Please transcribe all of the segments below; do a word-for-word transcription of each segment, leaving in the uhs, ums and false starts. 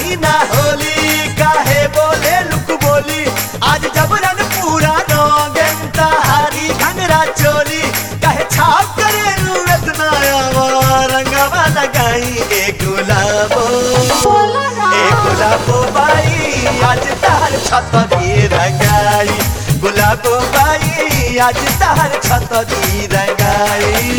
महीना होली काहे बोले लुक बोली आज जबरन पूरा नौगंता हारी घंगरा चोली काहे छाप करे इतना रंगवा लगाई ए गुलाबो ए गुलाबो बाई आज तार छतरी रंगाई गुलाबो बाई आज तार छतरी रंगाई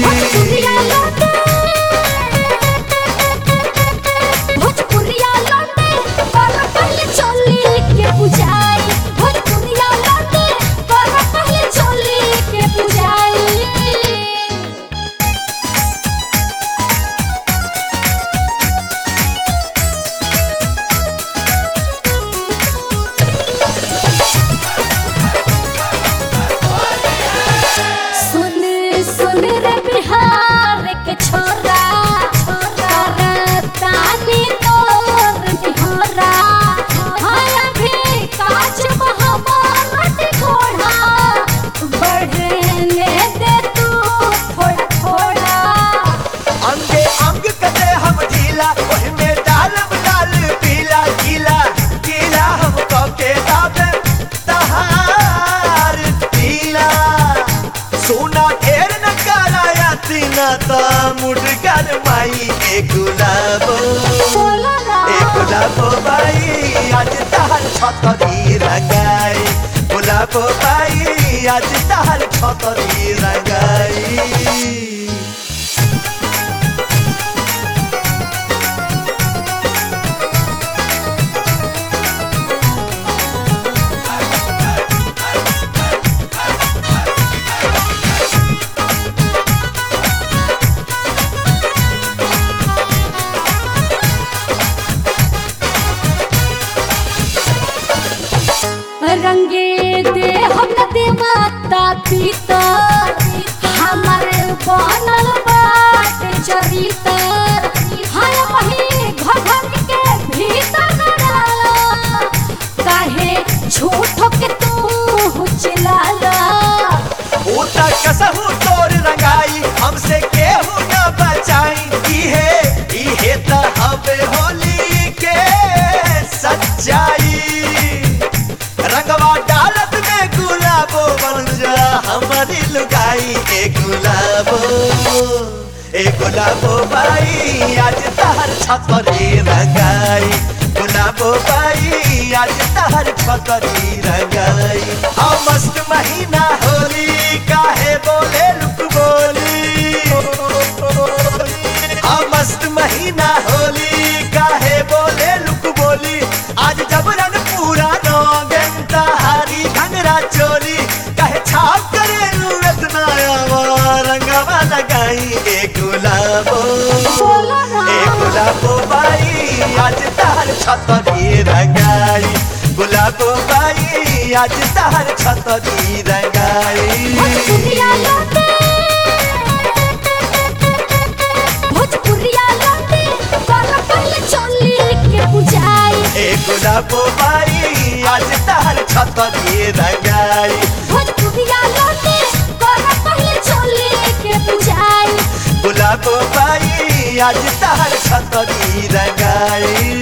मुडगर माई ए गुलाबो ए गुलाबो बाई आज तार छतरी रंगाई गुलाबो बाई आज तार छतरी रंगाई रंगे दे हम दे माता पिता हमारे बनल बाट चरिता हाय वही घर के भीतर डाला काहे झूठ के तू चिल्लाला उता कसहु तोर रंगाई हमसे केहू न बचाई इहे इहे त हवे होली के सच्चाई रंगवा डालत में गुलाबो बन जा हमारी लुगाई ए गुलाबो ए गुलाबो बाई आज तार छतरी रंगाई गुलाबो बाई आज तार छतरी रंगाई आ मस्त महीना होली काहे बोले लुक बोली आ मस्त महीना होली काहे बोले लुक बोली आज जबरन पूरा नौगंता हारी घंगरा चोली काहे छाप करे इतना रंगवा लगाई ए गुलाबो ए गुलाबो बाई आज तार छतरी रंगाई गुलाबो बाई आज तार छतरी रंगाई ए गुलाबो बाई आज तार छतरी रंगाई गुलाबो बाई आज तार छतरी रंगाई।